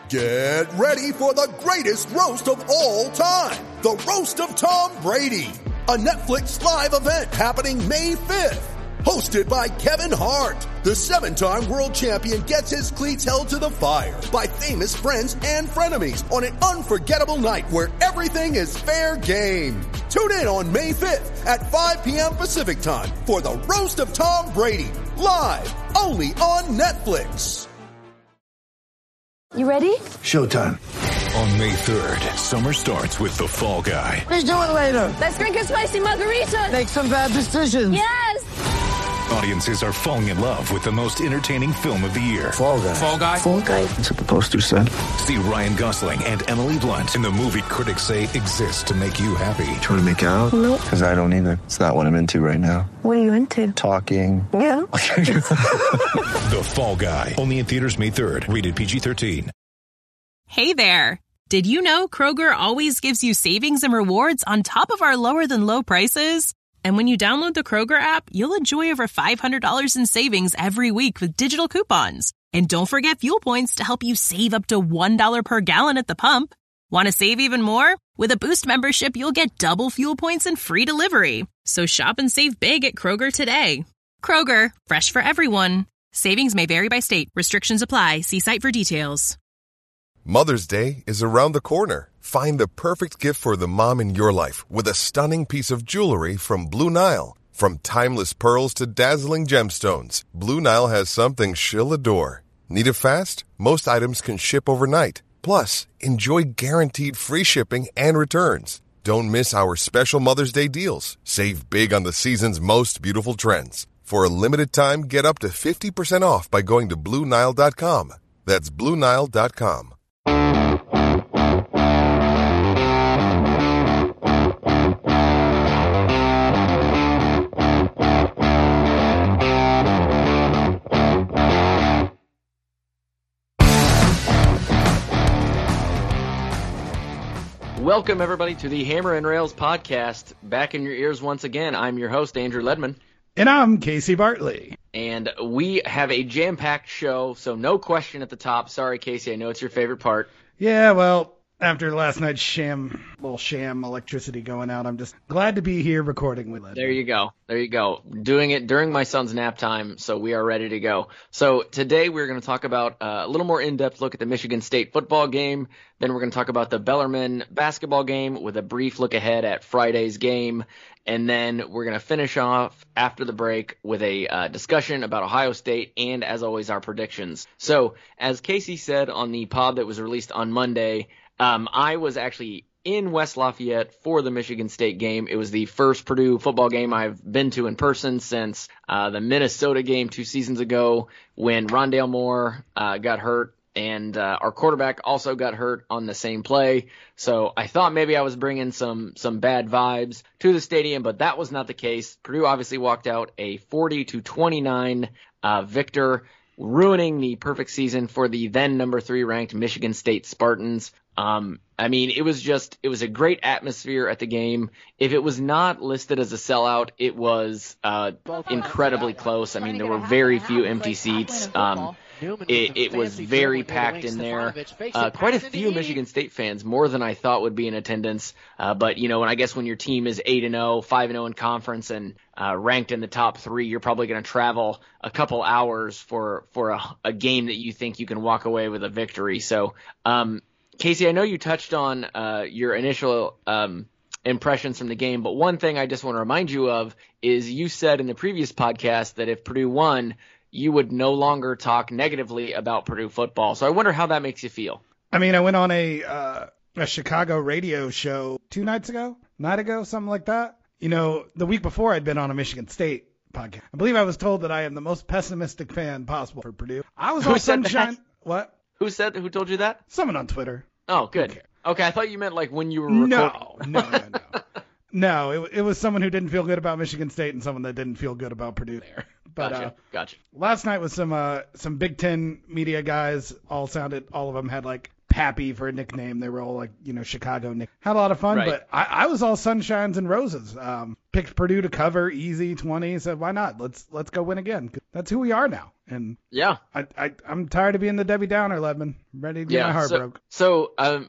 Get ready for the greatest roast of all time. The Roast of Tom Brady. A Netflix live event happening May 5th. Hosted by Kevin Hart. The 7-time world champion gets his cleats held to the fire by famous friends and frenemies on an unforgettable night where everything is fair game. Tune in on May 5th at 5 p.m. Pacific time for the Roast of Tom Brady. Live only on Netflix. You ready? Showtime. On May 3rd, summer starts with The Fall Guy. Let's do it later. Let's drink a spicy margarita. Make some bad decisions. Yes! Audiences are falling in love with the most entertaining film of the year. Fall Guy. Fall Guy? Fall Guy. That's what the poster said. See Ryan Gosling and Emily Blunt in the movie critics say exists to make you happy. Trying to make it out? Nope. Because I don't either. It's not what I'm into right now. What are you into? Talking. Yeah. The Fall Guy. Only in theaters May 3rd. Rated PG-13. Hey there. Did you know Kroger always gives you savings and rewards on top of our lower than low prices? And when you download the Kroger app, you'll enjoy over $500 in savings every week with digital coupons. And don't forget fuel points to help you save up to $1 per gallon at the pump. Want to save even more? With a Boost membership, you'll get double fuel points and free delivery. So shop and save big at Kroger today. Kroger, fresh for everyone. Savings may vary by state. Restrictions apply. See site for details. Mother's Day is around the corner. Find the perfect gift for the mom in your life with a stunning piece of jewelry from Blue Nile. From timeless pearls to dazzling gemstones, Blue Nile has something she'll adore. Need it fast? Most items can ship overnight. Plus, enjoy guaranteed free shipping and returns. Don't miss our special Mother's Day deals. Save big on the season's most beautiful trends. For a limited time, get up to 50% off by going to BlueNile.com. That's BlueNile.com. Welcome, everybody, to the Hammer and Rails podcast. Back in your ears once again. I'm your host, Andrew Ledman. And I'm Casey Bartley. And we have a jam-packed show, so no question at the top. Sorry, Casey, I know it's your favorite part. Yeah, well, after last night's sham electricity going out, I'm just glad to be here recording with it. There you go. Doing it during my son's nap time, so we are ready to go. So today we're going to talk about a little more in-depth look at the Michigan State football game. Then we're going to talk about the Bellarmine basketball game with a brief look ahead at Friday's game. And then we're going to finish off after the break with a discussion about Ohio State and, as always, our predictions. So as Casey said on the pod that was released on Monday, I was actually in West Lafayette for the Michigan State game. It was the first Purdue football game I've been to in person since the Minnesota game 2 seasons ago when Rondale Moore got hurt. And our quarterback also got hurt on the same play. So I thought maybe I was bringing some bad vibes to the stadium, but that was not the case. Purdue obviously walked out a 40-29 victor, ruining the perfect season for the then number 3 ranked Michigan State Spartans. I mean, it was a great atmosphere at the game. If it was not listed as a sellout, it was incredibly close. I mean, there were very few empty seats. It was very packed in there. Quite a few Michigan State fans, more than I thought would be in attendance. But, you know, and I guess when your team is 8-0, 5-0 in conference, and ranked in the top 3, you're probably going to travel a couple hours for a game that you think you can walk away with a victory. So, Casey, I know you touched on your initial impressions from the game, but one thing I just want to remind you of is you said in the previous podcast that if Purdue won, you would no longer talk negatively about Purdue football. So I wonder how that makes you feel. I mean, I went on a Chicago radio show 2 night ago, something like that. You know, the week before I'd been on a Michigan State podcast. I believe I was told that I am the most pessimistic fan possible for Purdue. I was all sunshine. What? Who told you that? Someone on Twitter. Oh, good. Okay, I thought you meant like when you were recording. No. No, it was someone who didn't feel good about Michigan State and someone that didn't feel good about Purdue there. But Gotcha. Last night was some Big Ten media guys. All of them had like Pappy for a nickname. They were all like, Chicago nick. Had a lot of fun, Right. but I was all sunshines and roses. Picked Purdue to cover, easy 20. Said, why not? Let's go win again. That's who we are now. And Yeah. I'm tired of being the Debbie Downer, Ledman. Ready to get my heart broke. So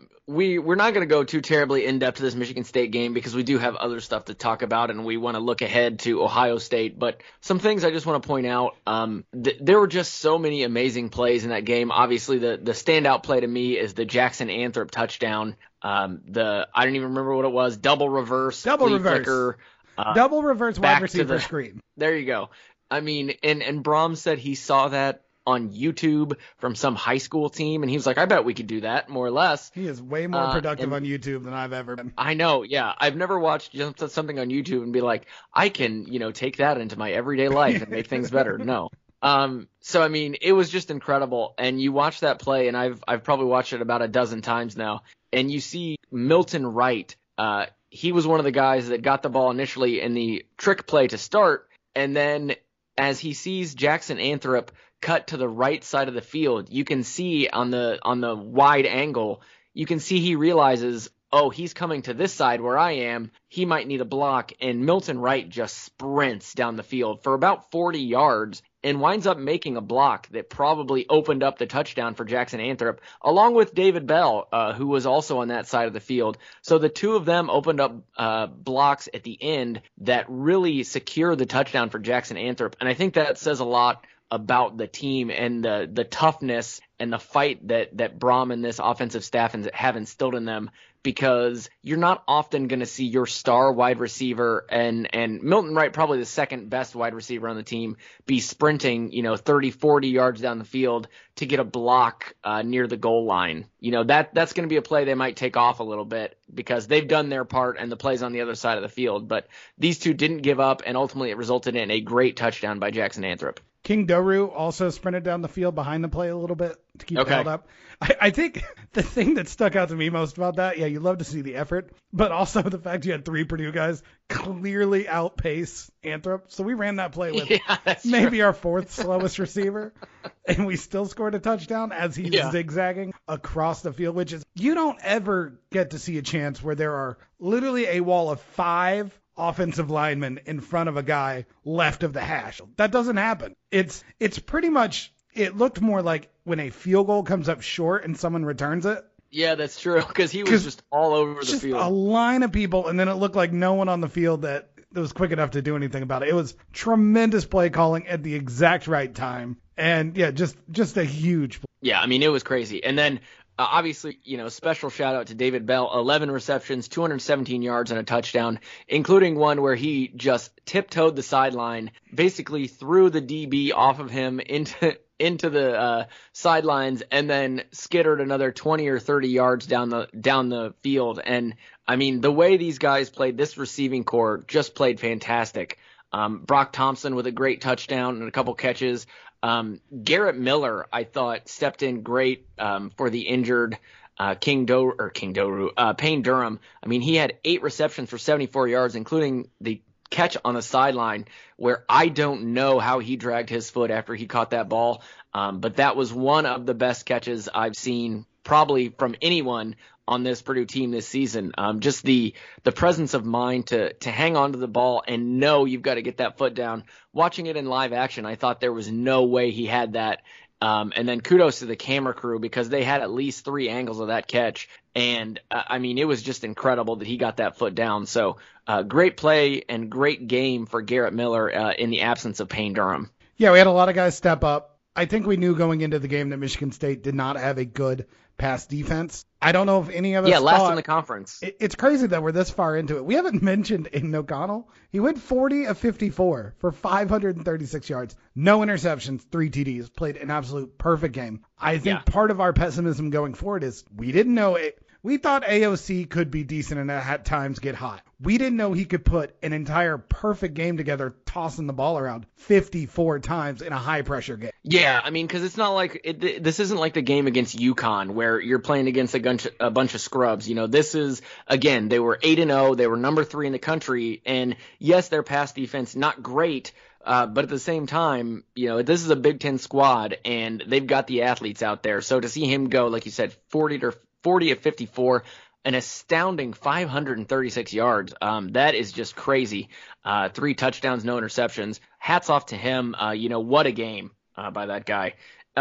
we're not going to go too terribly in depth to this Michigan State game because we do have other stuff to talk about, and we want to look ahead to Ohio State. But some things I just want to point out. There were just so many amazing plays in that game. Obviously, the standout play to me is the Jackson Anthrop touchdown. I don't even remember what it was. Double reverse. Flicker, double reverse wide receiver screen. There you go. I mean, and Brom said he saw that on YouTube from some high school team, and he was like, I bet we could do that, more or less. He is way more productive on YouTube than I've ever been. I know, yeah. I've never watched just something on YouTube and be like, I can, take that into my everyday life and make things better. No. So, I mean, it was just incredible. And you watch that play, and I've probably watched it about a dozen times now, and you see Milton Wright. He was one of the guys that got the ball initially in the trick play to start, and then as he sees Jackson Anthrop cut to the right side of the field, you can see on the wide angle, you can see he realizes, oh, he's coming to this side where I am. He might need a block. And Milton Wright just sprints down the field for about 40 yards and winds up making a block that probably opened up the touchdown for Jackson Anthrop, along with David Bell, who was also on that side of the field. So the two of them opened up blocks at the end that really secured the touchdown for Jackson Anthrop. And I think that says a lot about the team and the toughness and the fight that Brom and this offensive staff have instilled in them, because you're not often going to see your star wide receiver and Milton Wright, probably the second best wide receiver on the team, be sprinting, 30, 40 yards down the field to get a block near the goal line. That's going to be a play they might take off a little bit because they've done their part and the play's on the other side of the field. But these two didn't give up, and ultimately it resulted in a great touchdown by Jackson Anthrop. King Doru also sprinted down the field behind the play a little bit to keep it held up. I think the thing that stuck out to me most about that, you love to see the effort, but also the fact you had three Purdue guys clearly outpace Anthrop. So we ran that play with maybe our fourth slowest receiver, and we still scored a touchdown as he's zigzagging across the field, which is, you don't ever get to see a chance where there are literally a wall of 5 offensive linemen in front of a guy left of the hash. That doesn't happen. It's pretty much, it looked more like when a field goal comes up short and someone returns it. Yeah, that's true, because he was just all over the field. A line of people, and then it looked like no one on the field that was quick enough to do anything about it. It was tremendous play calling at the exact right time. And just a huge play. Yeah, I mean, it was crazy. And then obviously, special shout out to David Bell, 11 receptions, 217 yards and a touchdown, including one where he just tiptoed the sideline, basically threw the DB off of him into the sidelines, and then skittered another 20 or 30 yards down the field. And I mean, the way these guys played, this receiving core just played fantastic. Brock Thompson with a great touchdown and a couple catches. Garrett Miller, I thought, stepped in great for the injured Payne Durham. I mean, he had 8 receptions for 74 yards, including the catch on the sideline where I don't know how he dragged his foot after he caught that ball. But that was one of the best catches I've seen probably from anyone on this Purdue team this season. Just the presence of mind to hang on to the ball and know you've got to get that foot down. Watching it in live action, I thought there was no way he had that. And then kudos to the camera crew because they had at least 3 angles of that catch. And I mean, it was just incredible that he got that foot down. So great play and great game for Garrett Miller in the absence of Payne Durham. Yeah, we had a lot of guys step up. I think we knew going into the game that Michigan State did not have a good pass defense. I don't know if any of us last in the conference. It's crazy that we're this far into it. We haven't mentioned Aiden O'Connell. He went 40 of 54 for 536 yards, no interceptions, 3 TDs, played an absolute perfect game. I think part of our pessimism going forward is we didn't know it. We thought AOC could be decent and at times get hot. We didn't know he could put an entire perfect game together, tossing the ball around 54 times in a high-pressure game. Yeah, I mean, because it's not like this isn't like the game against UConn where you're playing against a bunch of scrubs. This is, again, they were 8-0. They were number 3 in the country. And, yes, their pass defense, not great, But at the same time, this is a Big Ten squad, and they've got the athletes out there. So to see him go, like you said, 40 of 54, an astounding 536 yards. That is just crazy. 3 touchdowns, no interceptions. Hats off to him. What a game by that guy.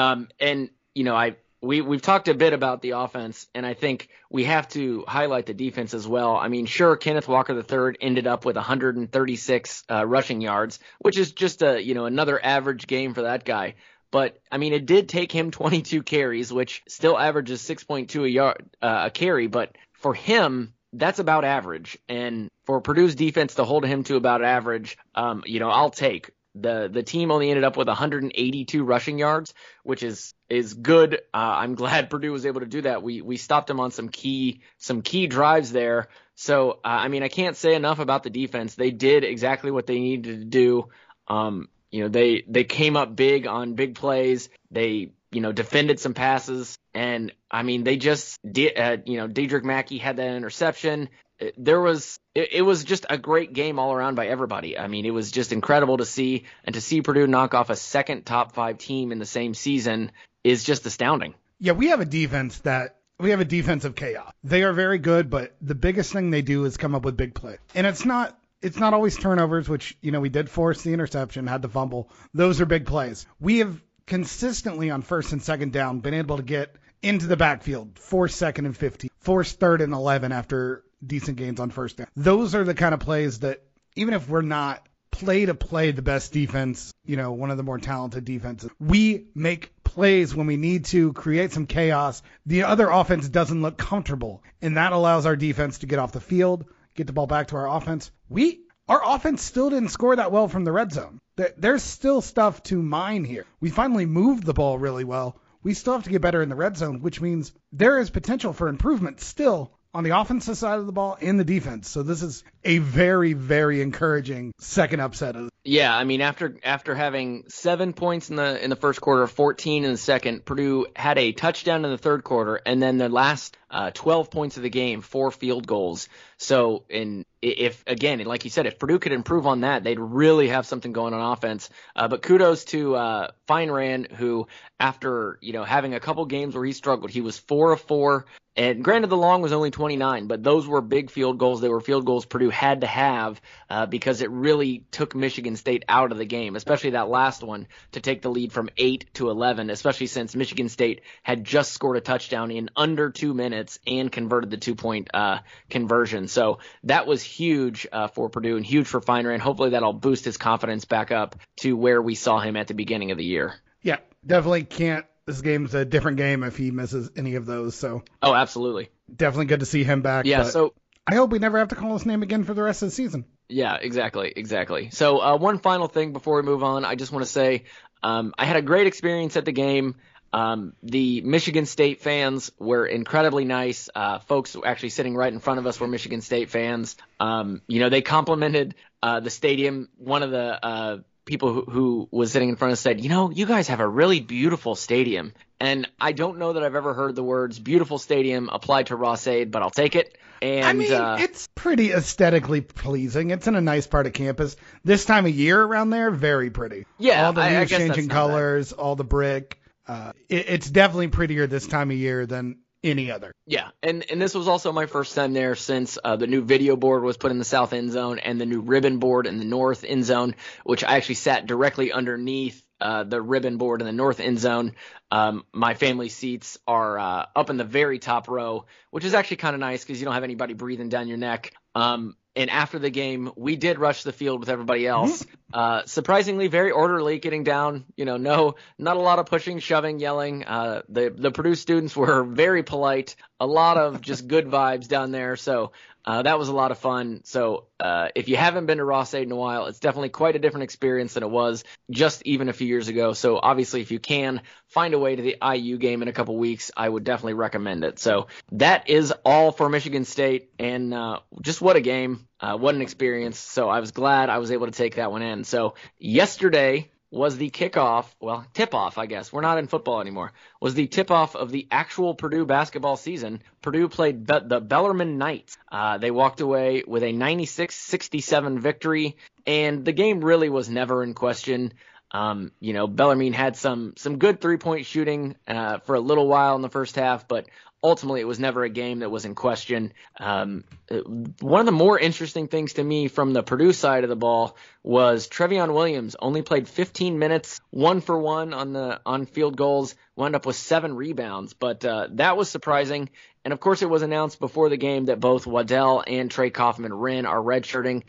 We've talked a bit about the offense, and I think we have to highlight the defense as well. I mean, sure, Kenneth Walker III ended up with 136 rushing yards, which is just another average game for that guy. But I mean, it did take him 22 carries, which still averages 6.2 a carry. But for him, that's about average. And for Purdue's defense to hold him to about average, I'll take. The team only ended up with 182 rushing yards, which is good. I'm glad Purdue was able to do that. We stopped them on some key drives there. So I can't say enough about the defense. They did exactly what they needed to do. They came up big on big plays. They defended some passes, and they just did. Dedrick Mackey had that interception. It was just a great game all around by everybody. It was just incredible to see, and to see Purdue knock off a second top 5 team in the same season is just astounding. Yeah, we have a defense of chaos. They are very good, but the biggest thing they do is come up with big plays. And it's not always turnovers, which, we did force the interception, had the fumble. Those are big plays. We have consistently on first and second down been able to get into the backfield, force 2nd and 15, force 3rd and 11 after decent gains on first down. Those are the kind of plays that, even if we're not play to play the best defense, one of the more talented defenses, we make plays when we need to create some chaos. The other offense doesn't look comfortable, and that allows our defense to get off the field, get the ball back to our offense. Our offense still didn't score that well from the red zone. There's still stuff to mine here. We finally moved the ball really well. We still have to get better in the red zone, which means there is potential for improvement still on the offensive side of the ball and the defense. So this is a very, very encouraging second upset. Yeah, after having 7 points in the first quarter, 14 in the second, Purdue had a touchdown in the third quarter, and then the last 12 points of the game, 4 field goals. So, if like you said, if Purdue could improve on that, they'd really have something going on offense. But kudos to Feinran, who, after having a couple games where he struggled, he was 4 of 4. And granted, the long was only 29, but those were big field goals. They were field goals Purdue had to have because it really took Michigan State out of the game, especially that last one, to take the lead from 8 to 11, especially since Michigan State had just scored a touchdown in under 2 minutes and converted the 2-point conversion. So that was huge for Purdue and huge for Feinran. Hopefully that'll boost his confidence back up to where we saw him at the beginning of the year. Yeah, definitely can't. This game's a different game if he misses any of those. So. Oh, absolutely. Definitely good to see him back. Yeah. So I hope we never have to call his name again for the rest of the season. Yeah, exactly. So one final thing before we move on, I just want to say I had a great experience at the game. The Michigan State fans were incredibly nice. Folks actually sitting right in front of us were Michigan State fans. They complimented the stadium. One of the people who was sitting in front of us said, you guys have a really beautiful stadium. And I don't know that I've ever heard the words beautiful stadium applied to Ross-Ade, but I'll take it. And it's pretty aesthetically pleasing. It's in a nice part of campus. This time of year around there, very pretty. Yeah, all the leaves changing colors, all the brick. It's definitely prettier this time of year than any other. Yeah, and this was also my first time there since the new video board was put in the south end zone and the new ribbon board in the north end zone, which I actually sat directly underneath the ribbon board in the north end zone. My family seats are up in the very top row, which is actually kind of nice because you don't have anybody breathing down your neck. And after the game, we did rush the field with everybody else. Surprisingly, very orderly getting down. Not a lot of pushing, shoving, yelling. The Purdue students were very polite. A lot of just good vibes down there. So that was a lot of fun. So if you haven't been to Ross-Ade in a while, it's definitely quite a different experience than it was just even a few years ago. So obviously, if you can find a way to the IU game in a couple weeks, I would definitely recommend it. So that is all for Michigan State, and just what a game, what an experience. So I was glad I was able to take that one in. So yesterday was the tip-off, I guess. We're not in football anymore. Was the tip-off of the actual Purdue basketball season. Purdue played the Bellarmine Knights. They walked away with a 96-67 victory. And the game really was never in question. Bellarmine had some good 3-point shooting for a little while in the first half, but ultimately it was never a game that was in question. One of the more interesting things to me from the Purdue side of the ball was Trevion Williams only played 15 minutes, 1 for 1 on field goals, wound up with 7 rebounds, but that was surprising. And of course it was announced before the game that both Waddell and Trey Kaufman-Renn are redshirting.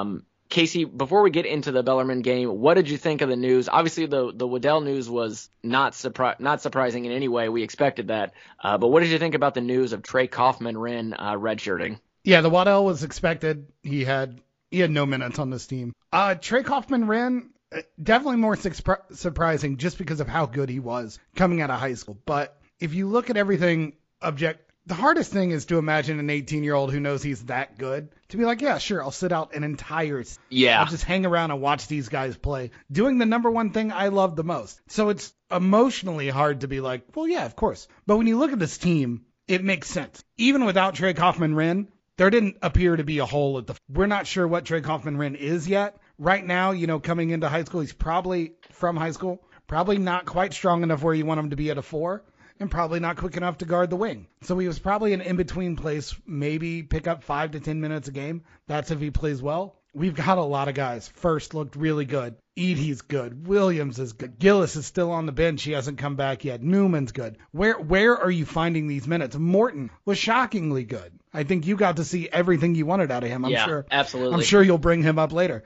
Casey, before we get into the Bellarmine game, what did you think of the news? Obviously, the Waddell news was not surprising in any way. We expected that. But what did you think about the news of Trey Kaufman-Renn redshirting? Yeah, the Waddell was expected. He had no minutes on this team. Trey Kaufman-Renn, definitely more surprising just because of how good he was coming out of high school. But if you look at everything the hardest thing is to imagine an 18-year-old who knows he's that good to be like, yeah, sure, I'll sit out an entire season. Yeah. I'll just hang around and watch these guys play, doing the number one thing I love the most. So it's emotionally hard to be like, well, yeah, of course. But when you look at this team, it makes sense. Even without Trey Kaufman-Renn, there didn't appear to be a hole we're not sure what Trey Kaufman-Renn is yet. Right now, coming into high school, he's probably from high school, probably not quite strong enough where you want him to be at a 4. And probably not quick enough to guard the wing. So he was probably an in-between place, maybe pick up 5 to 10 minutes a game. That's if he plays well. We've got a lot of guys. First looked really good. Edey's good. Williams is good. Gillis is still on the bench. He hasn't come back yet. Newman's good. Where are you finding these minutes? Morton was shockingly good. I think you got to see everything you wanted out of him. Absolutely. I'm sure you'll bring him up later.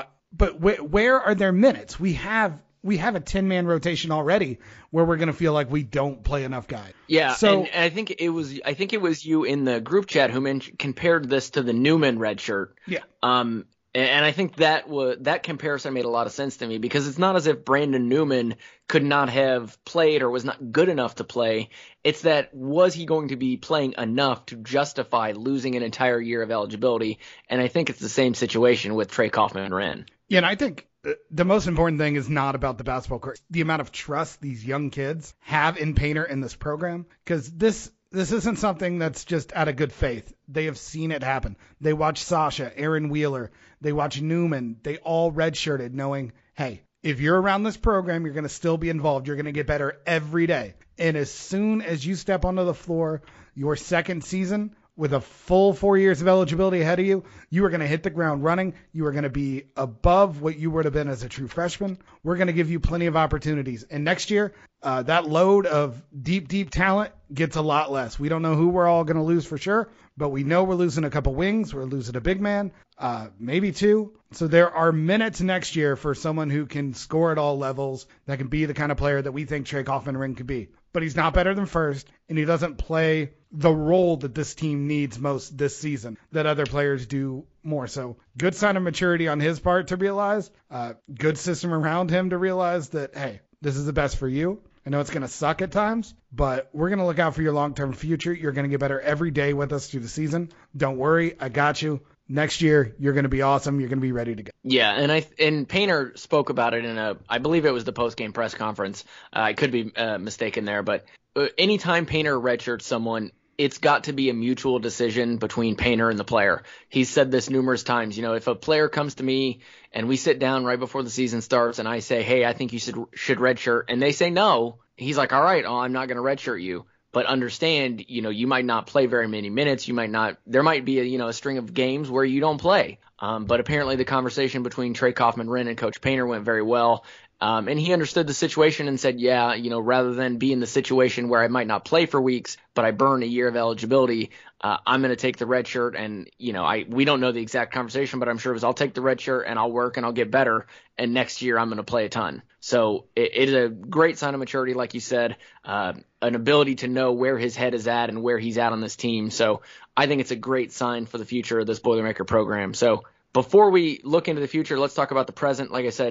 But where are their minutes? We have a 10-man rotation already where we're going to feel like we don't play enough guys. Yeah, so, and I think it was you in the group chat who compared this to the Newman red shirt. Yeah. And I think that comparison made a lot of sense to me because it's not as if Brandon Newman could not have played or was not good enough to play. It's that was he going to be playing enough to justify losing an entire year of eligibility? And I think it's the same situation with Trey Kaufman-Renn. Yeah, and I think the most important thing is not about the basketball court. The amount of trust these young kids have in Painter in this program, because this isn't something that's just out of good faith. They have seen it happen. They watch Sasha, Aaron Wheeler, they watch Newman. They all redshirted knowing, hey, if you're around this program, you're going to still be involved. You're going to get better every day. And as soon as you step onto the floor, your second season, with a full 4 years of eligibility ahead of you, you are going to hit the ground running. You are going to be above what you would have been as a true freshman. We're going to give you plenty of opportunities. And next year, that load of deep talent gets a lot less. We don't know who we're all going to lose for sure, but we know we're losing a couple wings. We're losing a big man, maybe 2. So there are minutes next year for someone who can score at all levels, that can be the kind of player that we think Trey Kaufman-Renn could be. But he's not better than first, and he doesn't play the role that this team needs most this season that other players do more. So good sign of maturity on his part to realize, good system around him to realize that, hey, this is the best for you. I know it's going to suck at times, but we're going to look out for your long-term future. You're going to get better every day with us through the season. Don't worry. I got you. Next year, you're going to be awesome. You're going to be ready to go. Yeah, and Painter spoke about it in I believe it was the post-game press conference. I could be mistaken there, but anytime Painter redshirts someone, it's got to be a mutual decision between Painter and the player. He's said this numerous times. If a player comes to me and we sit down right before the season starts and I say, hey, I think you should redshirt, and they say no, he's like, all right, I'm not going to redshirt you. But understand, you might not play very many minutes. There might be a string of games where you don't play. But apparently the conversation between Trey Kaufman-Renn and Coach Painter went very well. And he understood the situation and said, yeah, rather than be in the situation where I might not play for weeks, but I burn a year of eligibility, I'm going to take the red shirt. And, we don't know the exact conversation, but I'm sure it was, I'll take the red shirt and I'll work and I'll get better. And next year I'm going to play a ton. So it is a great sign of maturity, like you said, an ability to know where his head is at and where he's at on this team. So I think it's a great sign for the future of this Boilermaker program. So before we look into the future, let's talk about the present. Like I said,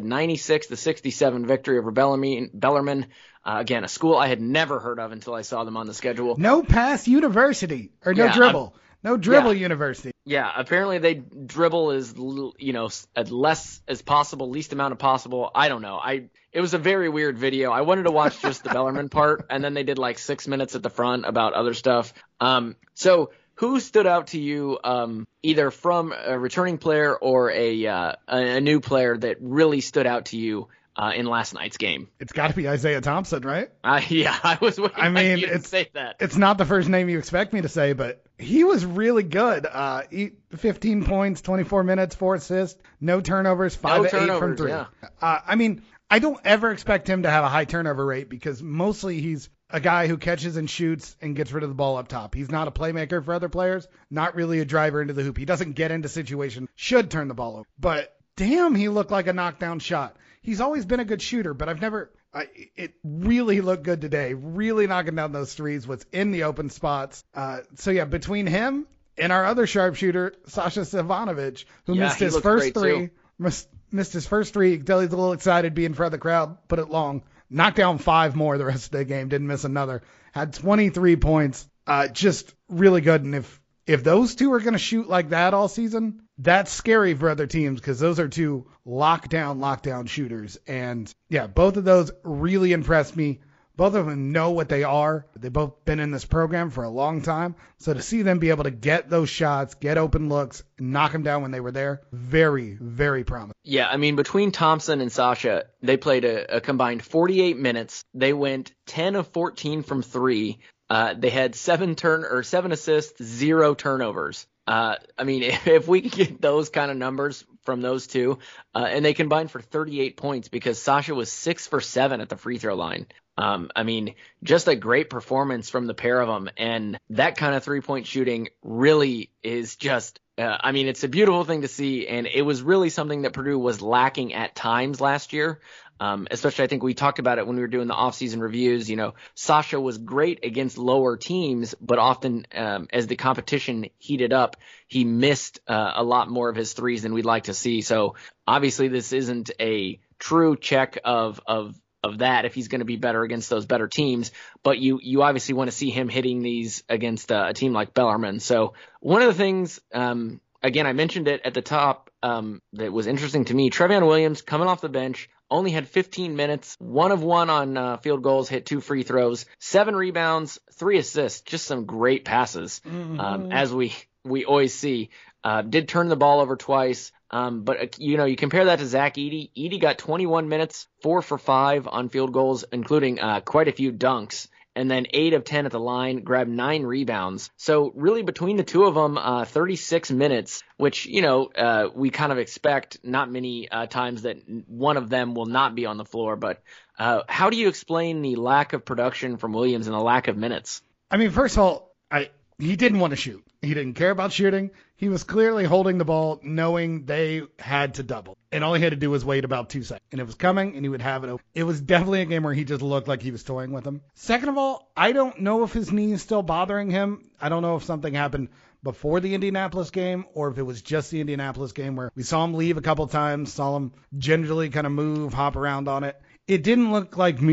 96-67 victory over Bellarmine. Again, a school I had never heard of until I saw them on the schedule. No pass university, or no dribble. No dribble university. Yeah, apparently they dribble as as less as possible, least amount of possible. I don't know. It was a very weird video. I wanted to watch just the Bellarmine part, and then they did like 6 minutes at the front about other stuff. So who stood out to you, either from a returning player or a new player that really stood out to you in last night's game? It's got to be Isaiah Thompson, right? Yeah, I was waiting for you to say that. It's not the first name you expect me to say, but he was really good. 15 points, 24 minutes, 4 assists, no turnovers, 5 of 8 from 3. Yeah. I don't ever expect him to have a high turnover rate because mostly he's a guy who catches and shoots and gets rid of the ball up top. He's not a playmaker for other players, not really a driver into the hoop. He doesn't get into situations, should turn the ball over. But damn, he looked like a knockdown shot. He's always been a good shooter, but it really looked good today. Really knocking down those threes, was in the open spots. So yeah, between him and our other sharpshooter, Sasha Stefanovic, who missed his first three, missed his first three. Delhi's a little excited being in front of the crowd, put it long. Knocked down 5 more the rest of the game, didn't miss another. Had 23 points, just really good. And if those two are going to shoot like that all season, that's scary for other teams because those are two lockdown shooters. And yeah, both of those really impressed me. Both of them know what they are. They've both been in this program for a long time. So to see them be able to get those shots, get open looks, knock them down when they were there, very, very promising. Yeah, I mean, between Thompson and Sasha, they played a combined 48 minutes. They went 10 of 14 from 3. They had 7 assists, 0 turnovers. I mean, if we can get those kind of numbers from those two, and they combined for 38 points because Sasha was 6 for 7 at the free throw line. I mean, just a great performance from the pair of them. And that kind of 3-point shooting really is just, it's a beautiful thing to see. And it was really something that Purdue was lacking at times last year. Especially, I think we talked about it when we were doing the offseason reviews. You know, Sasha was great against lower teams, but often as the competition heated up, he missed a lot more of his threes than we'd like to see. So obviously this isn't a true check of that if he's going to be better against those better teams, but you obviously want to see him hitting these against a team like Bellarmine. So one of the things, again, I mentioned it at the top, that was interesting to me, Trevion Williams coming off the bench, only had 15 minutes, 1 of 1 on field goals, hit 2 free throws, 7 rebounds, 3 assists, just some great passes, as we always see. Did turn the ball over twice. But you compare that to Zach Edey. Edey got 21 minutes, 4 for 5 on field goals, including quite a few dunks, and then 8 of 10 at the line, grabbed 9 rebounds. So really between the two of them, 36 minutes, which, we kind of expect not many times that one of them will not be on the floor. But how do you explain the lack of production from Williams and the lack of minutes? I mean, first of all, he didn't want to shoot. He didn't care about shooting. He was clearly holding the ball, knowing they had to double. And all he had to do was wait about 2 seconds. And it was coming, and he would have it open. It was definitely a game where he just looked like he was toying with him. Second of all, I don't know if his knee is still bothering him. I don't know if something happened before the Indianapolis game or if it was just the Indianapolis game where we saw him leave a couple times, saw him gingerly kind of move, hop around on it. It didn't look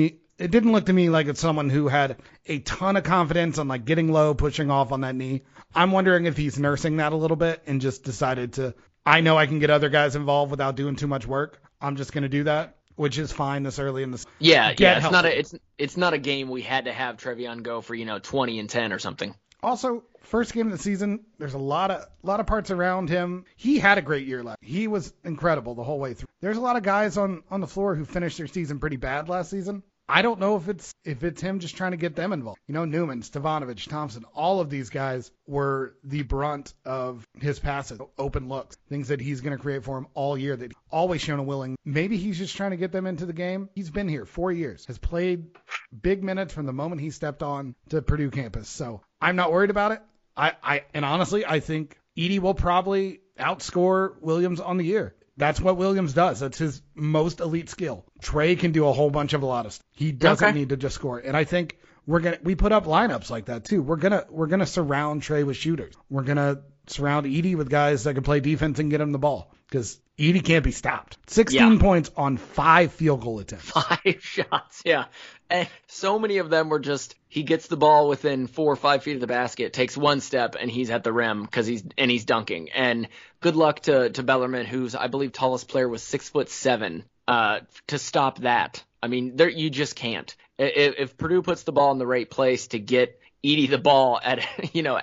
to me like it's someone who had a ton of confidence on like getting low, pushing off on that knee. I'm wondering if he's nursing that a little bit and just decided I know I can get other guys involved without doing too much work. I'm just going to do that, which is fine this early in the season. Yeah. It's not a game we had to have Trevion go for 20 and 10 or something. Also, first game of the season, there's a lot of parts around him. He had a great year last. He was incredible the whole way through. There's a lot of guys on the floor who finished their season pretty bad last season. I don't know if it's him just trying to get them involved. Newman, Stefanovic, Thompson, all of these guys were the brunt of his passes, open looks, things that he's going to create for him all year that he's always shown a willing. Maybe he's just trying to get them into the game. He's been here 4 years, has played big minutes from the moment he stepped on to Purdue campus. So I'm not worried about it. And honestly, I think Edey will probably outscore Williams on the year. That's what Williams does. That's his most elite skill. Trey can do a whole bunch of a lot of stuff. He doesn't need to just score. And I think we put up lineups like that too. We're gonna surround Trey with shooters. We're gonna surround Edey with guys that can play defense and get him the ball because Edey can't be stopped. 16 points on 5 field goal attempts. 5 shots, yeah. And so many of them were just he gets the ball within 4 or 5 feet of the basket, takes one step, and he's at the rim because he's dunking. And good luck to Bellarmine, whose I believe tallest player was 6'7", to stop that. I mean, you just can't. If Purdue puts the ball in the right place to get Edey the ball at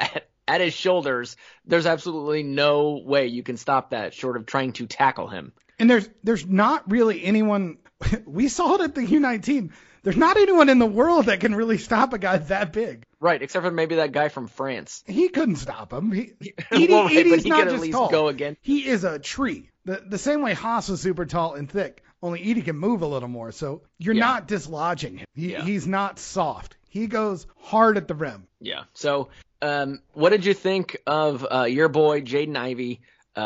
at his shoulders, there's absolutely no way you can stop that short of trying to tackle him. And there's not really anyone. We saw it at the U19. There's not anyone in the world that can really stop a guy that big. Right, except for maybe that guy from France. He couldn't stop him. Well, right, Edie's but he not could at just least tall. go again. He is a tree. The same way Haas was super tall and thick. Only Edie can move a little more. So you're not dislodging him. He's not soft. He goes hard at the rim. Yeah. So what did you think of your boy, Jaden Ivey?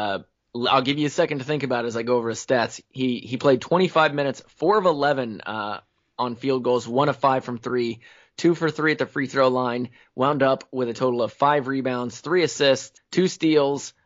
I'll give you a second to think about it as I go over his stats. He played 25 minutes, 4 of 11 on field goals, 1 of 5 from 3, 2 for 3 at the free throw line, wound up with a total of 5 rebounds, 3 assists, 2 steals,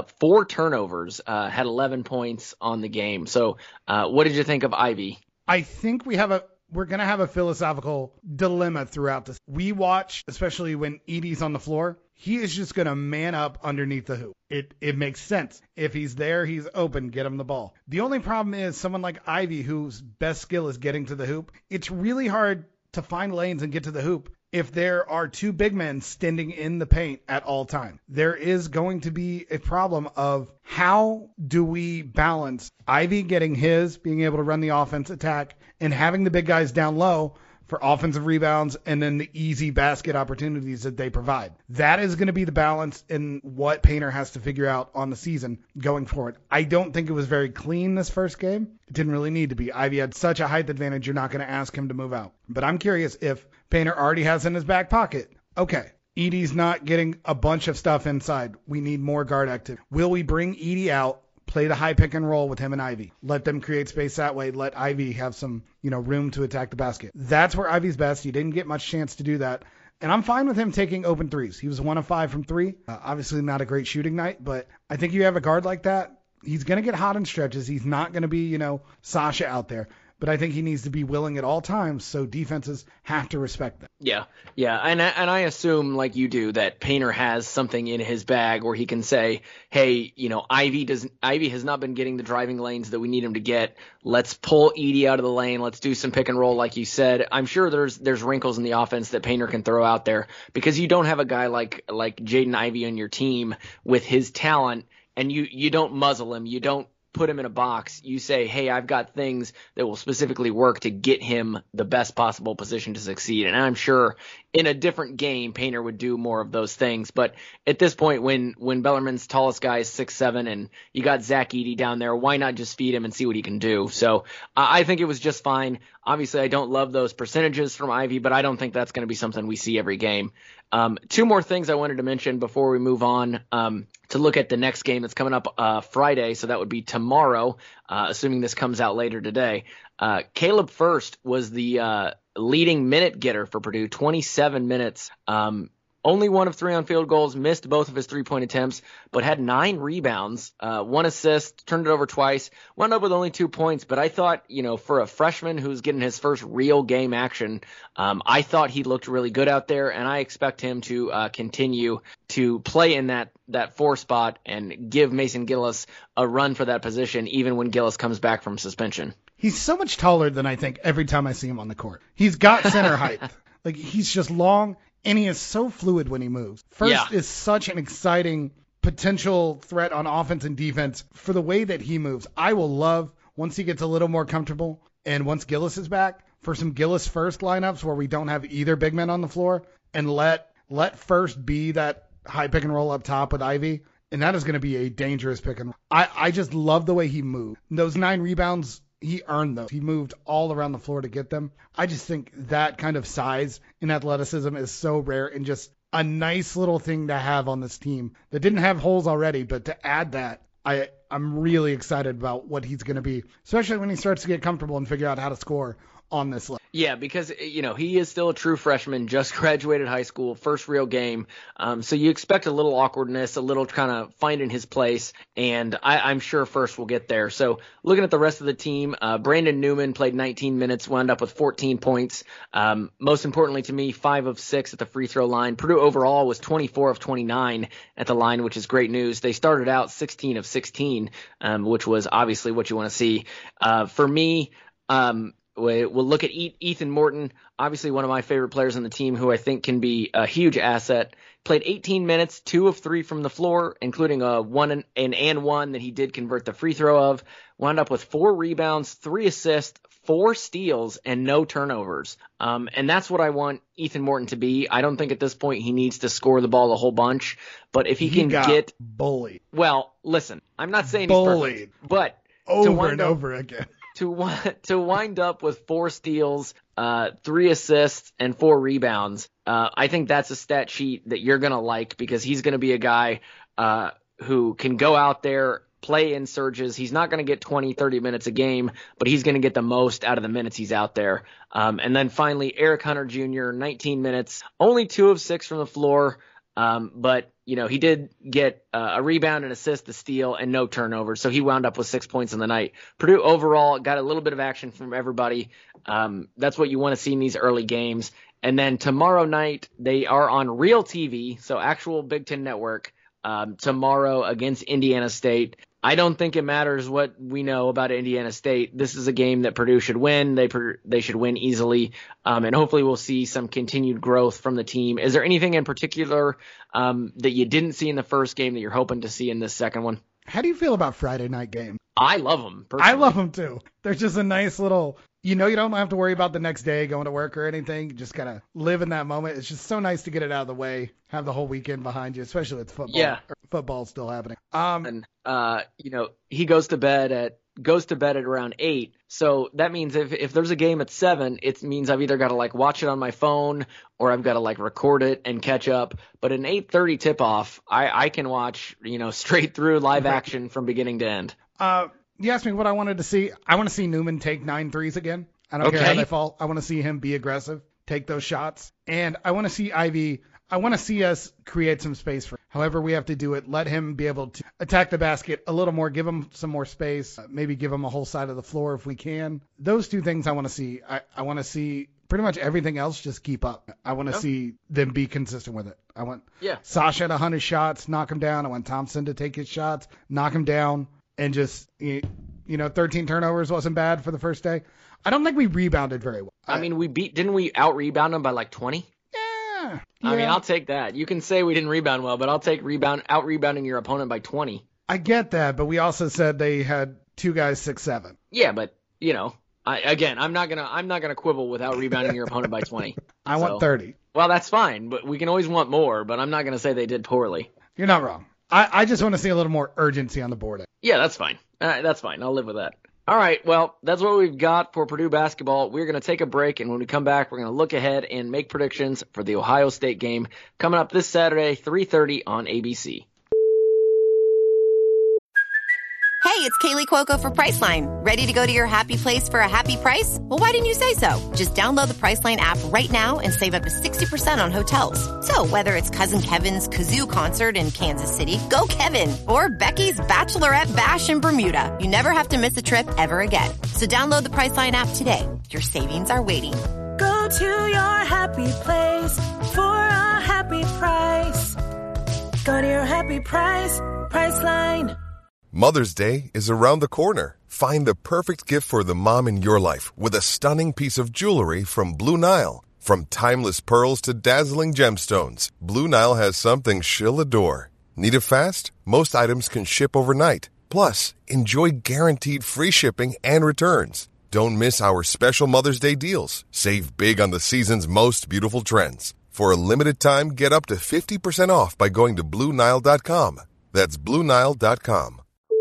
4 turnovers, had 11 points on the game. So what did you think of Ivey? I think we're going to have a philosophical dilemma throughout this. We watch, especially when Edie's on the floor, he is just going to man up underneath the hoop. It makes sense. If he's there, he's open, get him the ball. The only problem is someone like Ivey, whose best skill is getting to the hoop, it's really hard to find lanes and get to the hoop if there are 2 big men standing in the paint at all time. There is going to be a problem of how do we balance Ivey getting his, being able to run the offense attack, and having the big guys down low for offensive rebounds and then the easy basket opportunities that they provide. That is going to be the balance in what Painter has to figure out on the season going forward. I don't think it was very clean this first game. It didn't really need to be. Ivey had such a height advantage, you're not going to ask him to move out. But I'm curious if Painter already has in his back pocket, okay, Edie's not getting a bunch of stuff inside. We need more guard activity. Will we bring Edie out? Play the high pick and roll with him and Ivey. Let them create space that way. Let Ivey have some, room to attack the basket. That's where Ivey's best. He didn't get much chance to do that. And I'm fine with him taking open threes. He was 1 of 5 from 3. Obviously not a great shooting night, but I think you have a guard like that, he's going to get hot in stretches. He's not going to be, Sasha out there. But I think he needs to be willing at all times, so defenses have to respect that. Yeah, and I assume, like you do, that Painter has something in his bag where he can say, hey, Ivey has not been getting the driving lanes that we need him to get. Let's pull Edie out of the lane. Let's do some pick and roll, like you said. I'm sure there's wrinkles in the offense that Painter can throw out there because you don't have a guy like Jaden Ivey on your team with his talent, and you don't muzzle him. You don't put him in a box. You say, hey, I've got things that will specifically work to get him the best possible position to succeed. And I'm sure in a different game, Painter would do more of those things. But at this point, when Bellarmine's tallest guy is 6'7", and you got Zach Edey down there, why not just feed him and see what he can do? So I think it was just fine. Obviously, I don't love those percentages from Ivey, but I don't think that's going to be something we see every game. 2 more things I wanted to mention before we move on to look at the next game that's coming up Friday. So that would be tomorrow, assuming this comes out later today. Caleb Furst was the leading minute getter for Purdue, 27 minutes. Only 1 of 3 on field goals, missed both of his 3-point attempts, but had 9 rebounds, 1 assist, turned it over twice, wound up with only 2 points. But I thought, for a freshman who's getting his first real game action, I thought he looked really good out there, and I expect him to continue to play in that 4 spot and give Mason Gillis a run for that position, even when Gillis comes back from suspension. He's so much taller than I think every time I see him on the court. He's got center height. Like, he's just long. And he is so fluid when he moves. First is such an exciting potential threat on offense and defense for the way that he moves. I will love, once he gets a little more comfortable and once Gillis is back, for some Gillis first lineups where we don't have either big men on the floor, and let First be that high pick and roll up top with Ivey. And that is going to be a dangerous pick and roll. I just love the way he moved. Those 9 rebounds, he earned those. He moved all around the floor to get them. I just think that kind of size and athleticism is so rare and just a nice little thing to have on this team that didn't have holes already. But to add that, I'm really excited about what he's going to be, especially when he starts to get comfortable and figure out how to score on this level. Yeah, because, he is still a true freshman, just graduated high school, first real game. So you expect a little awkwardness, a little kind of finding his place, and I'm sure First will get there. So looking at the rest of the team, Brandon Newman played 19 minutes, wound up with 14 points. Most importantly to me, 5 of 6 at the free throw line. Purdue overall was 24 of 29 at the line, which is great news. They started out 16 of 16, which was obviously what you want to see. For me, we'll look at Ethan Morton, obviously one of my favorite players on the team who I think can be a huge asset. Played 18 minutes, 2 of 3 from the floor, including an and one that he did convert the free throw of. Wound up with 4 rebounds, 3 assists, 4 steals, and no turnovers. And that's what I want Ethan Morton to be. I don't think at this point he needs to score the ball a whole bunch, but if he can get bullied. Well, listen, I'm not saying bullied. He's perfect, but over and over again. To wind up with 4 steals, 3 assists, and 4 rebounds, I think that's a stat sheet that you're going to like because he's going to be a guy who can go out there, play in surges. He's not going to get 20, 30 minutes a game, but he's going to get the most out of the minutes he's out there. And then finally, Eric Hunter Jr., 19 minutes, only 2 of 6 from the floor, but he did get a rebound, an assist, a steal, and no turnovers. So he wound up with 6 points in the night. Purdue overall got a little bit of action from everybody. That's what you want to see in these early games. And then tomorrow night, they are on Real TV, so actual Big Ten Network, tomorrow against Indiana State. I don't think it matters what we know about Indiana State. This is a game that Purdue should win. They should win easily, and hopefully we'll see some continued growth from the team. Is there anything in particular that you didn't see in the first game that you're hoping to see in this second one? How do you feel about Friday night games? I love them. Personally. I love them too. They're just a nice little, you don't have to worry about the next day going to work or anything. You just gotta live in that moment. It's just so nice to get it out of the way, have the whole weekend behind you, especially with football. Yeah. Football's still happening. He goes to bed at around 8. So that means if there's a game at 7, it means I've either got to watch it on my phone or I've got to record it and catch up. But an 8:30 tip off, I can watch, straight through live action from beginning to end. You asked me what I wanted to see. I want to see Newman take 9 threes again. I don't care how they fall. I want to see him be aggressive, take those shots. And I want to see Ivy. I want to see us create some space for him. However we have to do it. Let him be able to attack the basket a little more, give him some more space, maybe give him a whole side of the floor if we can. Those 2 things I want to see. I want to see pretty much everything else just keep up. I want to see them be consistent with it. I want Sasha to hunt his shots, knock him down. I want Thompson to take his shots, knock him down, and just, 13 turnovers wasn't bad for the first day. I don't think we rebounded very well. Didn't we out-rebound them by 20? Yeah. I mean, I'll take that. You can say we didn't rebound well, but I'll take out-rebounding your opponent by 20. I get that, but we also said they had 2 guys 6'7". Yeah, but, I'm not gonna quibble with out-rebounding your opponent by 20. I want 30. Well, that's fine, but we can always want more, but I'm not gonna say they did poorly. You're not wrong. I just want to see a little more urgency on the board. Yeah, that's fine. That's fine. I'll live with that. All right, well, that's what we've got for Purdue basketball. We're going to take a break, and when we come back, we're going to look ahead and make predictions for the Ohio State game coming up this Saturday, 3:30 on ABC. Hey, it's Kaylee Cuoco for Priceline. Ready to go to your happy place for a happy price? Well, why didn't you say so? Just download the Priceline app right now and save up to 60% on hotels. So whether it's Cousin Kevin's Kazoo Concert in Kansas City, go Kevin, or Becky's Bachelorette Bash in Bermuda, you never have to miss a trip ever again. So download the Priceline app today. Your savings are waiting. Go to your happy place for a happy price. Go to your happy price, Priceline. Mother's Day is around the corner. Find the perfect gift for the mom in your life with a stunning piece of jewelry from Blue Nile. From timeless pearls to dazzling gemstones, Blue Nile has something she'll adore. Need it fast? Most items can ship overnight. Plus, enjoy guaranteed free shipping and returns. Don't miss our special Mother's Day deals. Save big on the season's most beautiful trends. For a limited time, get up to 50% off by going to BlueNile.com. That's BlueNile.com.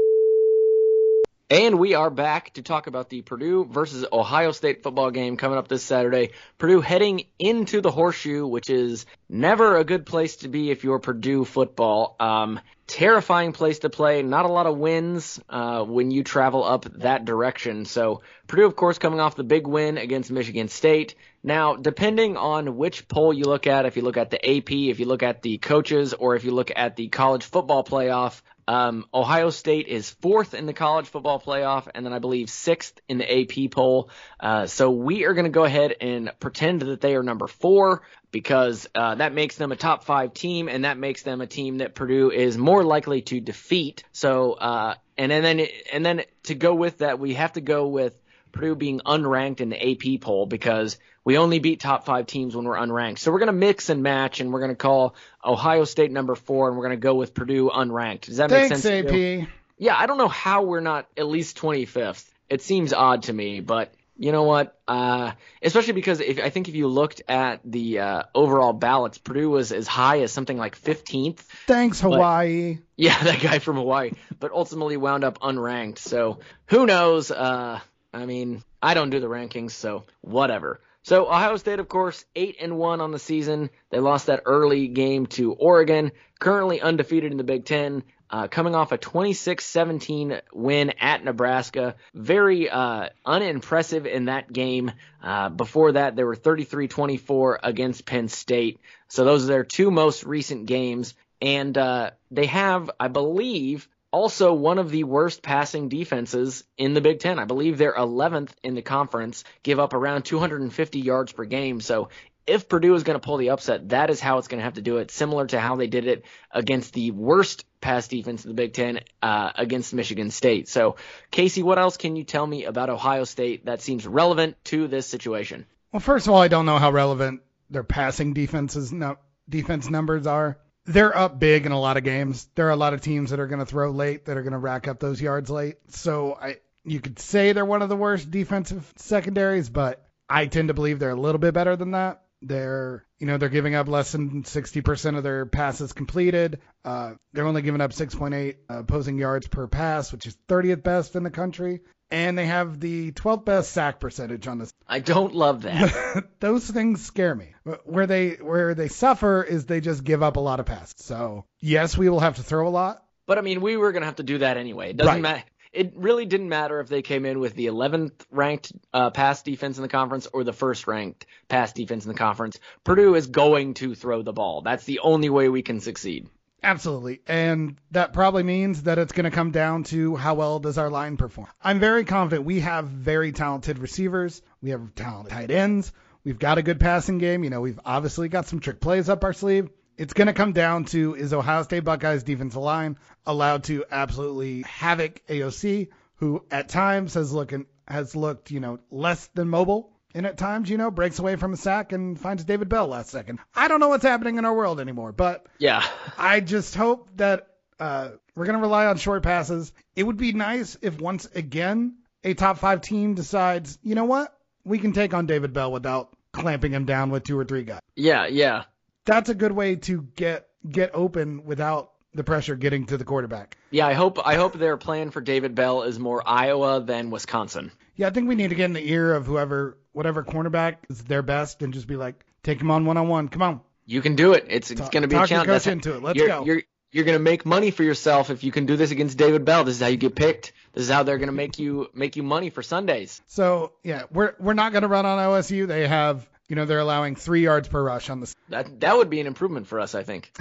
And we are back to talk about the Purdue versus Ohio State football game coming up this Saturday. Purdue heading into the Horseshoe, which is never a good place to be if you're Purdue football. Terrifying place to play. Not a lot of wins when you travel up that direction. So Purdue, of course, coming off the big win against Michigan State. Now, depending on which poll you look at, if you look at the AP, if you look at the coaches, or if you look at the college football playoff, Ohio State is 4th in the college football playoff, and then I believe 6th in the AP poll. So we are going to go ahead and pretend that they are number 4 because that makes them a top 5 team, and that makes them a team that Purdue is more likely to defeat. So and then to go with that, we have to go with Purdue being unranked in the AP poll because we only beat top 5 teams when we're unranked. So we're going to mix and match, and we're going to call Ohio State number 4, and we're going to go with Purdue unranked. Does that make sense? Thanks, AP. Yeah, I don't know how we're not at least 25th. It seems odd to me, but you know what? Especially because I think if you looked at the overall ballots, Purdue was as high as something like 15th. Thanks, Hawaii. Yeah, that guy from Hawaii, but ultimately wound up unranked. So who knows? I mean, I don't do the rankings, so whatever. So Ohio State, of course, 8-1 on the season. They lost that early game to Oregon, currently undefeated in the Big Ten. Coming off a 26-17 win at Nebraska. Very unimpressive in that game. Before that, they were 33-24 against Penn State. So those are their 2 most recent games. And they have, I believe, also one of the worst passing defenses in the Big Ten. I believe they're 11th in the conference, give up around 250 yards per game. So if Purdue is going to pull the upset, that is how it's going to have to do it, similar to how they did it against the worst pass defense in the Big Ten against Michigan State. So, Casey, what else can you tell me about Ohio State that seems relevant to this situation? Well, first of all, I don't know how relevant their passing defense numbers are. They're up big in a lot of games. There are a lot of teams that are going to throw late, that are going to rack up those yards late. So you could say they're one of the worst defensive secondaries, but I tend to believe they're a little bit better than that. They're giving up less than 60% of their passes completed. They're only giving up 6.8 opposing yards per pass, which is 30th best in the country. And they have the 12th best sack percentage on this. I don't love that. Those things scare me. Where they suffer is they just give up a lot of passes. So yes, we will have to throw a lot. But I mean, we were going to have to do that anyway. It doesn't matter. It really didn't matter if they came in with the 11th ranked pass defense in the conference or the 1st ranked pass defense in the conference. Purdue is going to throw the ball. That's the only way we can succeed. Absolutely. And that probably means that it's going to come down to how well does our line perform. I'm very confident we have very talented receivers. We have talented tight ends. We've got a good passing game. We've obviously got some trick plays up our sleeve. It's going to come down to, is Ohio State Buckeyes defensive line allowed to absolutely havoc AOC, who at times has looked, less than mobile. And at times, breaks away from a sack and finds David Bell last second. I don't know what's happening in our world anymore, but yeah, I just hope that we're going to rely on short passes. It would be nice if once again a top 5 team decides, you know what, we can take on David Bell without clamping him down with 2 or 3 guys. Yeah. That's a good way to get open without the pressure getting to the quarterback. Yeah, I hope their plan for David Bell is more Iowa than Wisconsin. Yeah, I think we need to get in the ear of whatever cornerback is their best and just be like, take him on one-on-one. Come on. You can do it. It's going to be a challenge. Coach into it. Let's go. You're going to make money for yourself if you can do this against David Bell. This is how you get picked. This is how they're going to make you money for Sundays. So yeah, we're not going to run on OSU. They have, they're allowing 3 yards per rush on the. That would be an improvement for us, I think.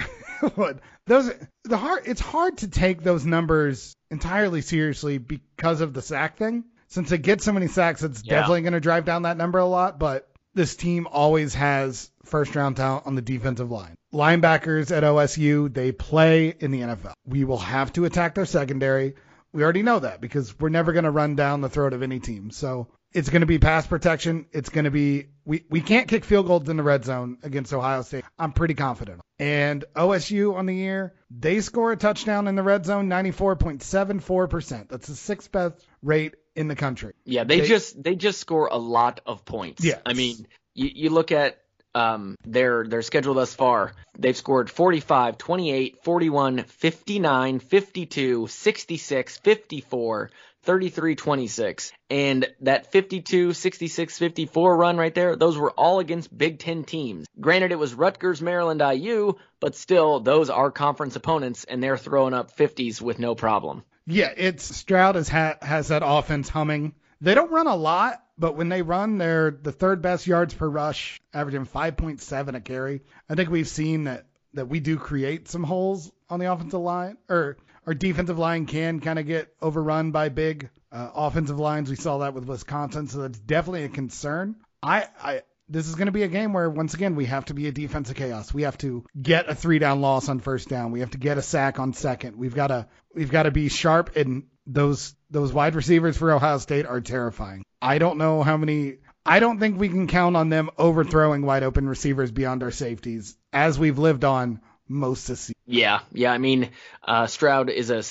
It's hard to take those numbers entirely seriously because of the sack thing. Since they get so many sacks, it's definitely going to drive down that number a lot. But this team always has first-round talent on the defensive line. Linebackers at OSU, they play in the NFL. We will have to attack their secondary. We already know that because we're never going to run down the throat of any team. So it's going to be pass protection. It's going to be we can't kick field goals in the red zone against Ohio State. I'm pretty confident. And OSU on the year, they score a touchdown in the red zone, 94.74%. That's the 6th best rate in the country. Yeah, they just score a lot of points. Yeah, I mean, you look at their schedule thus far. They've scored 45, 28, 41, 59, 52, 66, 54, 33, 26. And that 52, 66, 54 run right there, those were all against Big Ten teams. Granted, it was Rutgers, Maryland, IU, but still, those are conference opponents, and they're throwing up 50s with no problem. Yeah, Stroud has that offense humming. They don't run a lot, but when they run, they're the 3rd best yards per rush, averaging 5.7 a carry. I think we've seen that we do create some holes on the offensive line, or our defensive line can kind of get overrun by big offensive lines. We saw that with Wisconsin, so that's definitely a concern. This is going to be a game where, once again, we have to be a defensive chaos. We have to get a 3-down loss on 1st down. We have to get a sack on 2nd. We've got to be sharp, and those wide receivers for Ohio State are terrifying. I don't know how many. I don't think we can count on them overthrowing wide open receivers beyond our safeties, as we've lived on most this season. Yeah. I mean, Stroud is a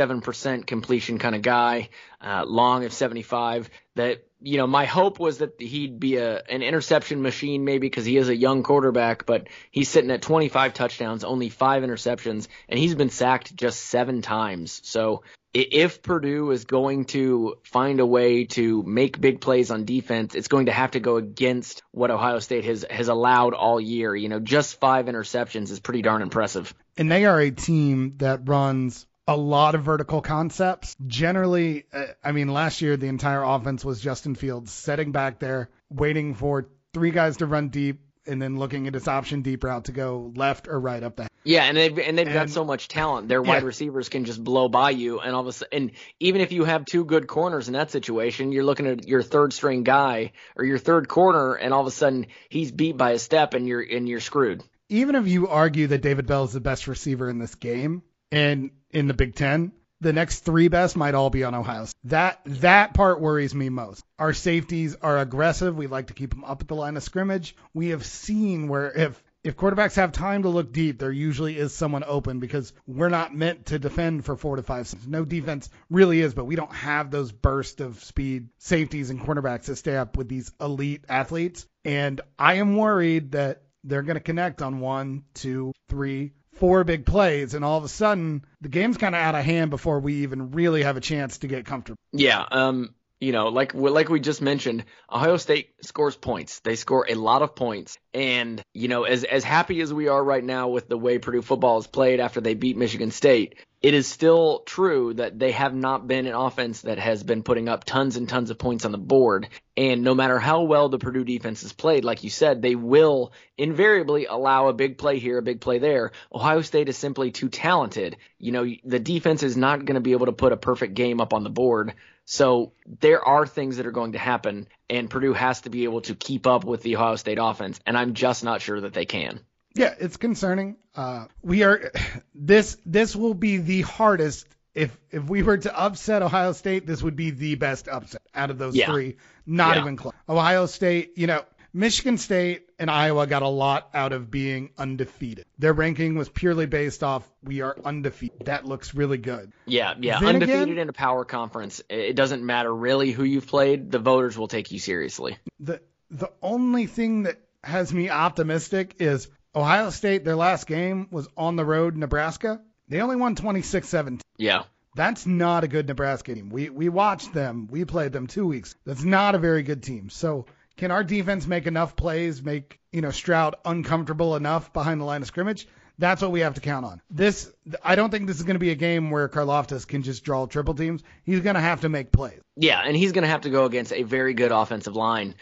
67% completion kind of guy, Long of 75. That, my hope was that he'd be an interception machine maybe because he is a young quarterback, but he's sitting at 25 touchdowns, only 5 interceptions, and he's been sacked just 7 times. So if Purdue is going to find a way to make big plays on defense, it's going to have to go against what Ohio State has allowed all year. Just 5 interceptions is pretty darn impressive. And they are a team that runs a lot of vertical concepts. Generally, last year the entire offense was Justin Fields sitting back there, waiting for 3 guys to run deep, and then looking at his option deep route to go left or right up the. Yeah, and they've got so much talent. Their wide receivers can just blow by you, and all of a sudden, and even if you have 2 good corners in that situation, you're looking at your third string guy or your third corner, and all of a sudden he's beat by a step, and you're screwed. Even if you argue that David Bell is the best receiver in this game and in the Big Ten, the next 3 best might all be on Ohio State. That part worries me most. Our safeties are aggressive. We like to keep them up at the line of scrimmage. We have seen where if quarterbacks have time to look deep, there usually is someone open because we're not meant to defend for 4 to 5 seconds. No defense really is, but we don't have those bursts of speed safeties and cornerbacks that stay up with these elite athletes. And I am worried that they're going to connect on 1, 2, 3, 4 big plays, and all of a sudden the game's kind of out of hand before we even really have a chance to get comfortable. Yeah, like we just mentioned, Ohio State scores points. They score a lot of points, and as happy as we are right now with the way Purdue football is played after they beat Michigan State, it is still true that they have not been an offense that has been putting up tons and tons of points on the board. And no matter how well the Purdue defense is played, like you said, they will invariably allow a big play here, a big play there. Ohio State is simply too talented. The defense is not going to be able to put a perfect game up on the board. So there are things that are going to happen, and Purdue has to be able to keep up with the Ohio State offense, and I'm just not sure that they can. Yeah, it's concerning. This will be the hardest. If we were to upset Ohio State, this would be the best upset out of those 3. Not even close. Ohio State, Michigan State and Iowa got a lot out of being undefeated. Their ranking was purely based off we are undefeated. That looks really good. Yeah. Undefeated in a power conference. It doesn't matter really who you've played. The voters will take you seriously. The only thing that has me optimistic is Ohio State, their last game was on the road, Nebraska. They only won 26-17. Yeah. That's not a good Nebraska team. We watched them. We played them 2 weeks. That's not a very good team. So can our defense make enough plays, make Stroud uncomfortable enough behind the line of scrimmage? That's what we have to count on. I don't think this is going to be a game where Karlaftis can just draw triple teams. He's going to have to make plays. Yeah, and he's going to have to go against a very good offensive line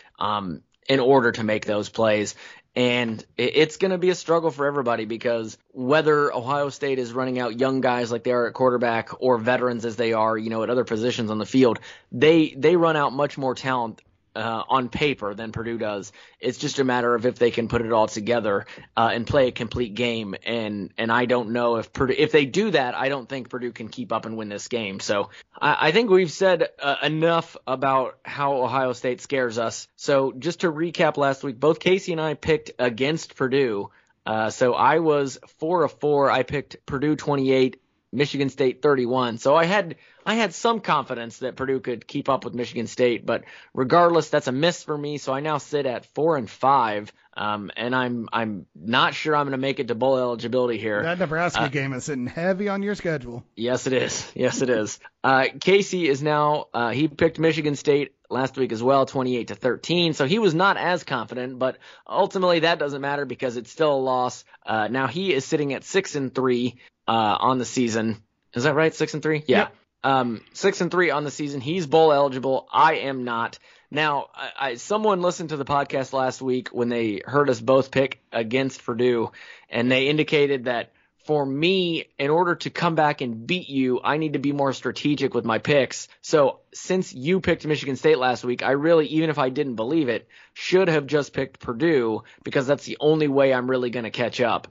in order to make those plays. And it's going to be a struggle for everybody because whether Ohio State is running out young guys like they are at quarterback or veterans as they are, at other positions on the field, they run out much more talent on paper than Purdue does. It's just a matter of if they can put it all together and play a complete game. And I don't know if they do that, I don't think Purdue can keep up and win this game. So I think we've said enough about how Ohio State scares us. So just to recap last week, both Casey and I picked against Purdue. So I was 4 of 4. I picked Purdue 28, Michigan State 31. So I had some confidence that Purdue could keep up with Michigan State, but regardless, that's a miss for me. So I now sit at 4 and 5, and I'm not sure I'm going to make it to bowl eligibility here. That Nebraska game is sitting heavy on your schedule. Yes, it is. Yes, it is. Casey is now he picked Michigan State last week as well, 28-13. So he was not as confident, but ultimately that doesn't matter because it's still a loss. Now he is sitting at 6 and 3 on the season. Is that right? 6 and 3? Yeah. Yep. 6 and 3 on the season. He's bowl eligible. I am not. Now, someone listened to the podcast last week when they heard us both pick against Purdue, and they indicated that for me, in order to come back and beat you, I need to be more strategic with my picks. So since you picked Michigan State last week, I really, even if I didn't believe it, should have just picked Purdue because that's the only way I'm really going to catch up.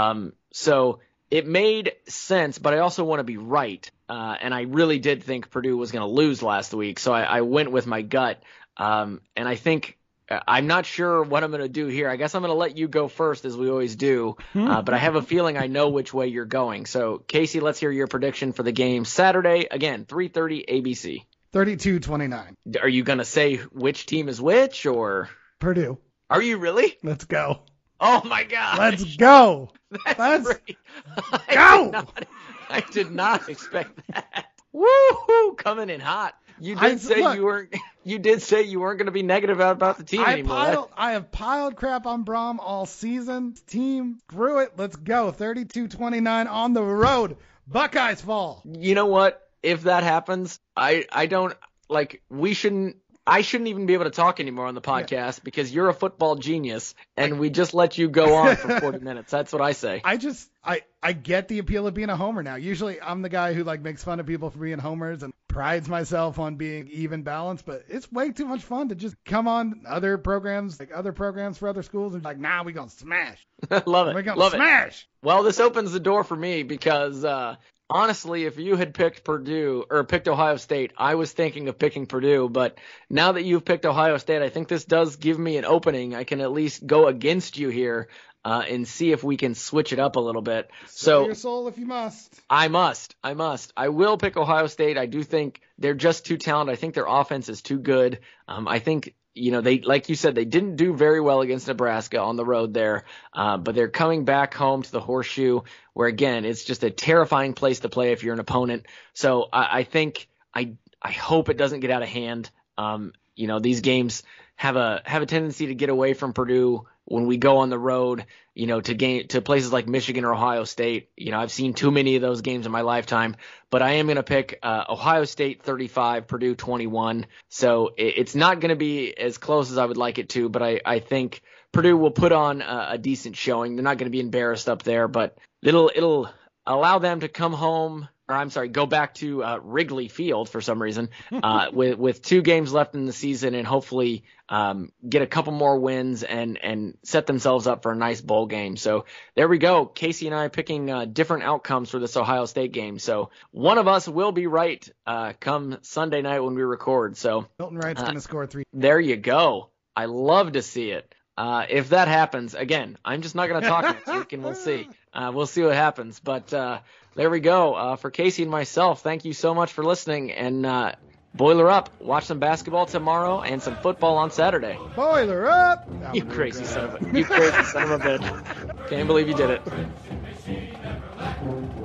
So it made sense, but I also want to be right. And I really did think Purdue was going to lose last week, so I went with my gut. And I think I'm not sure what I'm going to do here. I guess I'm going to let you go first, as we always do. But I have a feeling I know which way you're going. So, Casey, let's hear your prediction for the game Saturday. Again, 3:30 ABC. 32-29. Are you going to say which team is which, or? Purdue. Are you really? Let's go. Oh, my God. Let's go. Let's go. I did not expect that. Woo-hoo, coming in hot. You did say you weren't going to be negative about the team anymore. I have piled crap on Brom all season. Team, screw it. Let's go. 32-29 on the road. Buckeyes fall. You know what? If that happens, I shouldn't even be able to talk anymore on the podcast because you're a football genius and we just let you go on for 40 minutes. That's what I say. I get the appeal of being a homer now. Usually I'm the guy who makes fun of people for being homers and prides myself on being even balanced, but it's way too much fun to just come on other programs, for other schools and we're going to smash. Love it. We're going to smash. Well, this opens the door for me because, honestly, if you had picked Purdue or picked Ohio State, I was thinking of picking Purdue. But now that you've picked Ohio State, I think this does give me an opening. I can at least go against you here and see if we can switch it up a little bit. Sell your soul if you must. I must. I will pick Ohio State. I do think they're just too talented. I think their offense is too good. I think, they, like you said, they didn't do very well against Nebraska on the road there, but they're coming back home to the Horseshoe, where again, it's just a terrifying place to play if you're an opponent. So I think I hope it doesn't get out of hand. These games have a tendency to get away from Purdue when we go on the road, to places like Michigan or Ohio State. I've seen too many of those games in my lifetime, but I am going to pick Ohio State 35, Purdue 21. So it's not going to be as close as I would like it to, but I think Purdue will put on a decent showing. They're not going to be embarrassed up there, but it'll allow them to come home. Go back to Wrigley Field for some reason with 2 games left in the season and hopefully get a couple more wins and set themselves up for a nice bowl game. So there we go. Casey and I picking different outcomes for this Ohio State game. So one of us will be right come Sunday night when we record. So Milton Wright's going to score 3. There you go. I love to see it. If that happens, again, I'm just not going to talk next week, and we'll see. We'll see what happens. But there we go. For Casey and myself, thank you so much for listening. And boiler up. Watch some basketball tomorrow and some football on Saturday. Boiler up. You crazy son of a bitch. Can't believe you did it.